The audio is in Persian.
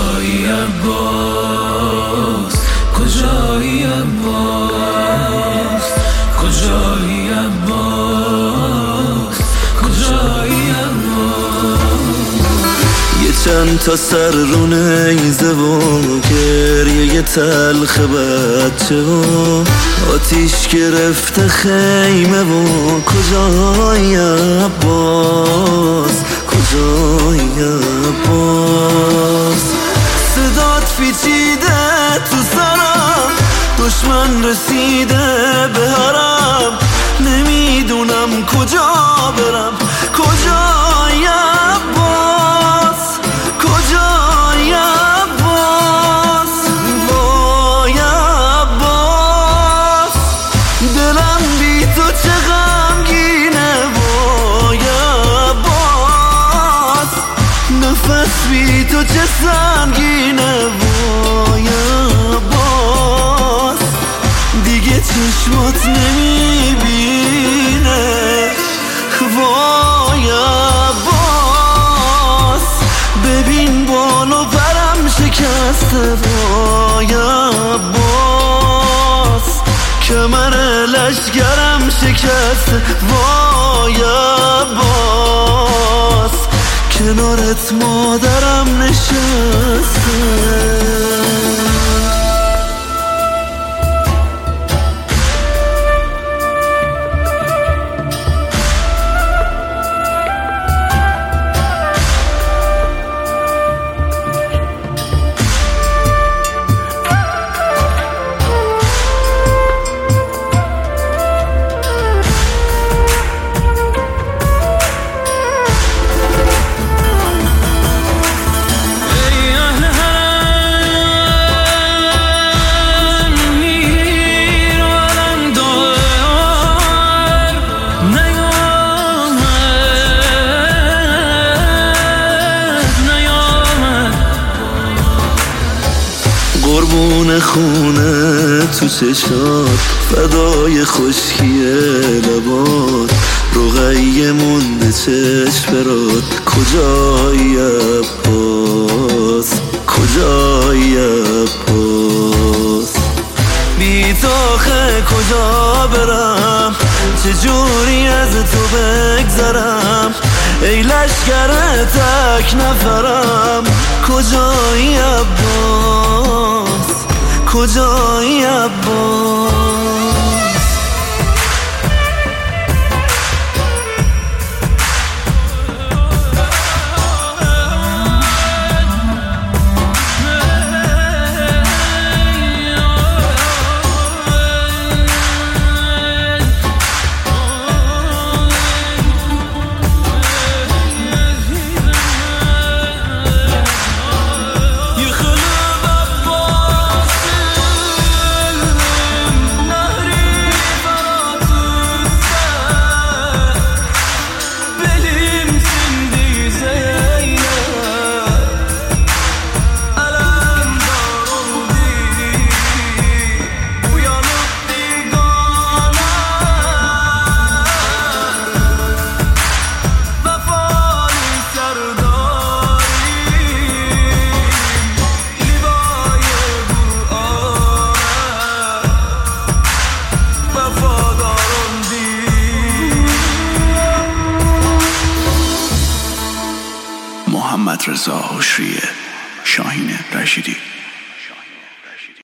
کجایی عباس؟ کجایی عباس؟ کجایی عباس؟ کجایی عباس؟ یه چند تا سر رو نیزه و گریه تلخ بچه و آتیش گرفته خیمه و کجایی عباس؟ کجایی عباس؟ صدات پیچیده تو سرم، دشمن رسیده به حرم، نمیدونم کجا برم. کجایی عباس؟ کجایی عباس؟ وای عباس، دلم بی تو چه غمگینه. وای عباس، نفس بی تو چه سنگینه. وای عباس، دیگه چشمات نمیبینه. وای عباس، ببین بالو پرم شکسته. وای عباس، کمر لشگرم شکسته. وای عباس، کنارت مادرم نشسته. قربون خونه تو چشات، فدای خشکی لبات، رقیه مونده چشم برات. کجایی عباس؟ کجایی عباس؟ بی تو آخه کجا برم؟ چجوری از تو بگذرم؟ ای لشگر تک نفرم. کجایی عباس؟ کجایی عباس؟ محمد رضا حشریه، شاهین رشیدی.